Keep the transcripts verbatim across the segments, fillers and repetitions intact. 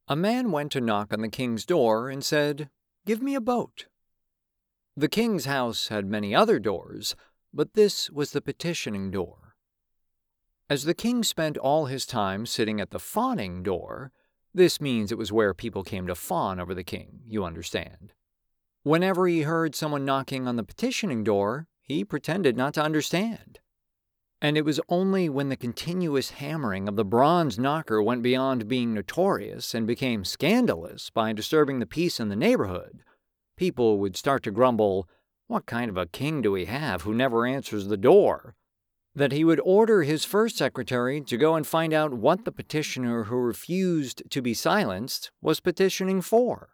A man went to knock on the king's door and said, "Give me a boat." The king's house had many other doors, but this was the petitioning door. As the king spent all his time sitting at the fawning door, this means it was where people came to fawn over the king, you understand. Whenever he heard someone knocking on the petitioning door, he pretended not to understand. And it was only when the continuous hammering of the bronze knocker went beyond being notorious and became scandalous by disturbing the peace in the neighborhood, people would start to grumble, "What kind of a king do we have who never answers the door?" that he would order his first secretary to go and find out what the petitioner who refused to be silenced was petitioning for.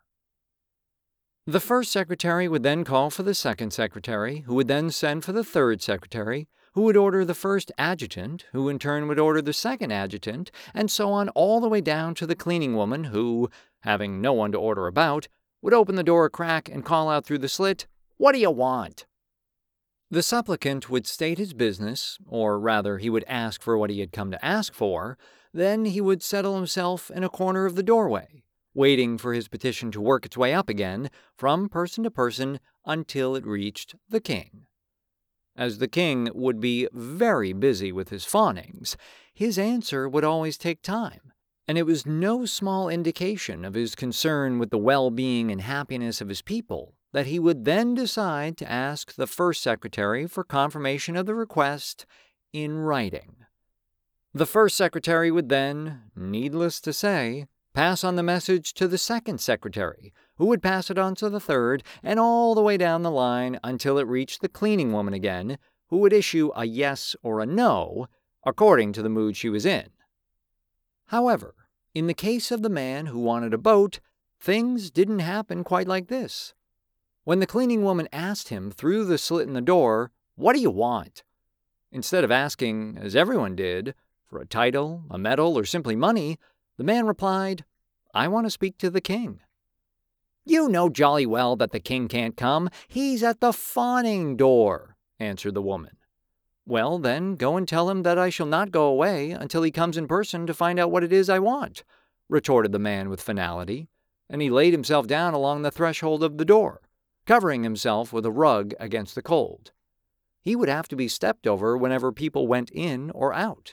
The first secretary would then call for the second secretary, who would then send for the third secretary, who would order the first adjutant, who in turn would order the second adjutant, and so on all the way down to the cleaning woman who, having no one to order about, would open the door a crack and call out through the slit, "What do you want?" The supplicant would state his business, or rather he would ask for what he had come to ask for, then he would settle himself in a corner of the doorway, waiting for his petition to work its way up again, from person to person, until it reached the king. As the king would be very busy with his fawnings, his answer would always take time, and it was no small indication of his concern with the well-being and happiness of his people that he would then decide to ask the first secretary for confirmation of the request in writing. The first secretary would then, needless to say, pass on the message to the second secretary, who would pass it on to the third, and all the way down the line until it reached the cleaning woman again, who would issue a yes or a no, according to the mood she was in. However, in the case of the man who wanted a boat, things didn't happen quite like this. When the cleaning woman asked him through the slit in the door, "What do you want?" instead of asking, as everyone did, for a title, a medal, or simply money, the man replied, "I want to speak to the king." "You know jolly well that the king can't come. He's at the fawning door," answered the woman. "Well, then, go and tell him that I shall not go away until he comes in person to find out what it is I want," retorted the man with finality, and he laid himself down along the threshold of the door, covering himself with a rug against the cold. He would have to be stepped over whenever people went in or out.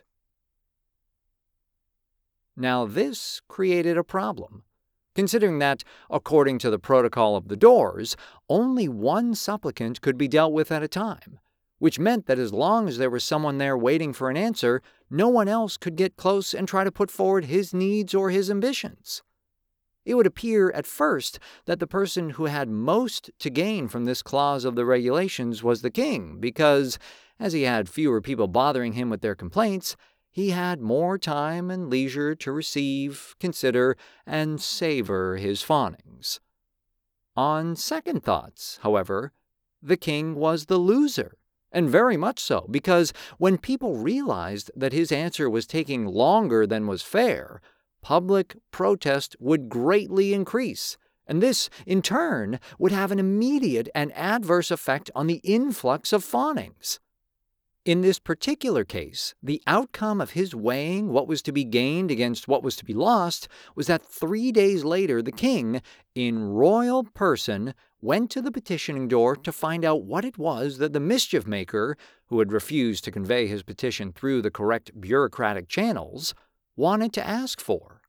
Now this created a problem, considering that, according to the protocol of the doors, only one supplicant could be dealt with at a time, which meant that as long as there was someone there waiting for an answer, no one else could get close and try to put forward his needs or his ambitions. It would appear at first that the person who had most to gain from this clause of the regulations was the king, because, as he had fewer people bothering him with their complaints, he had more time and leisure to receive, consider, and savor his fawnings. On second thoughts, however, the king was the loser, and very much so, because when people realized that his answer was taking longer than was fair, public protest would greatly increase, and this, in turn, would have an immediate and adverse effect on the influx of fawnings. In this particular case, the outcome of his weighing what was to be gained against what was to be lost was that three days later the king, in royal person, went to the petitioning door to find out what it was that the mischief-maker, who had refused to convey his petition through the correct bureaucratic channels, wanted to ask for.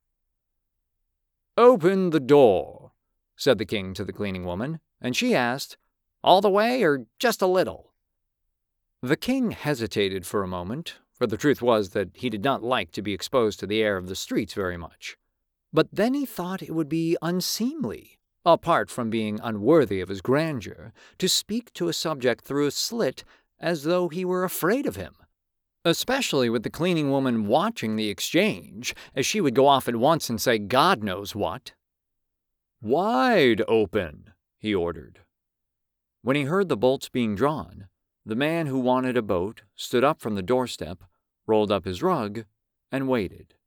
"Open the door," said the king to the cleaning woman, and she asked, "All the way or just a little?" The king hesitated for a moment, for the truth was that he did not like to be exposed to the air of the streets very much. But then he thought it would be unseemly, apart from being unworthy of his grandeur, to speak to a subject through a slit as though he were afraid of him, especially with the cleaning woman watching the exchange, as she would go off at once and say God knows what. "Wide open," he ordered. When he heard the bolts being drawn, the man who wanted a boat stood up from the doorstep, rolled up his rug, and waited.